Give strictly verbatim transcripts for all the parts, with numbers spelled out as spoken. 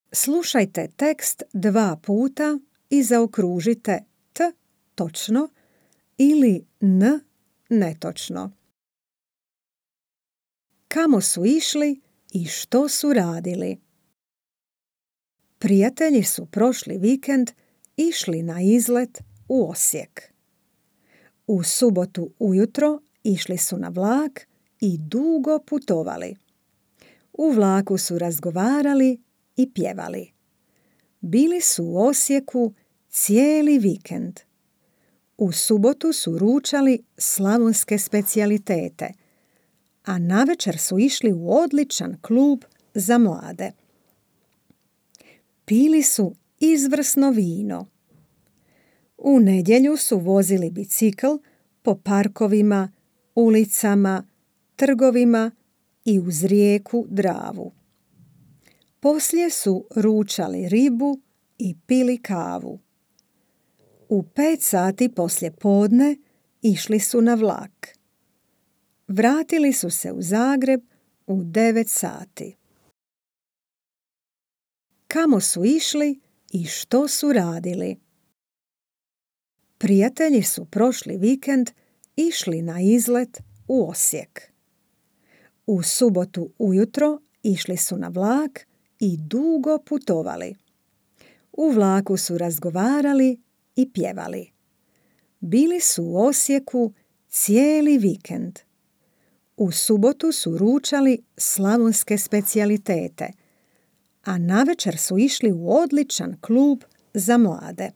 Slušajte tekst dva puta i zaokružite t točno ili n netočno. Kamo su išli i što su radili? Prijatelji su prošli vikend išli na izlet u Osijek. U subotu ujutro išli su na vlak i dugo putovali. U vlaku su razgovarali i pjevali. Bili su u Osijeku cijeli vikend. U subotu su ručali slavonske specijalitete, a navečer su išli u odličan klub za mlade. Pili su izvrsno vino. U nedjelju su vozili bicikl po parkovima, ulicama, trgovima i uz rijeku Dravu. Poslije su ručali ribu i pili kavu. U pet sati poslije podne išli su na vlak. Vratili su se u Zagreb u devet sati. Kamo su išli i što su radili? Prijatelji su prošli vikend išli na izlet u Osijek. U subotu ujutro išli su na vlak i dugo putovali. U vlaku su razgovarali i pjevali. Bili su u Osijeku cijeli vikend. U subotu su ručali slavonske specijalitete, a navečer su išli u odličan klub za mlade.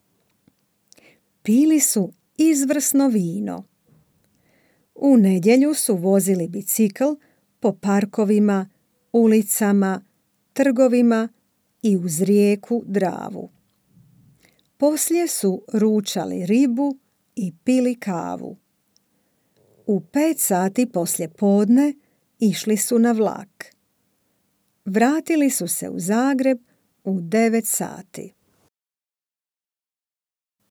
Pili su izvrsno vino. U nedjelju su vozili bicikl po parkovima, ulicama, trgovima i uz rijeku Dravu. Poslije su ručali ribu i pili kavu. U pet sati poslije podne išli su na vlak. Vratili su se u Zagreb u devet sati.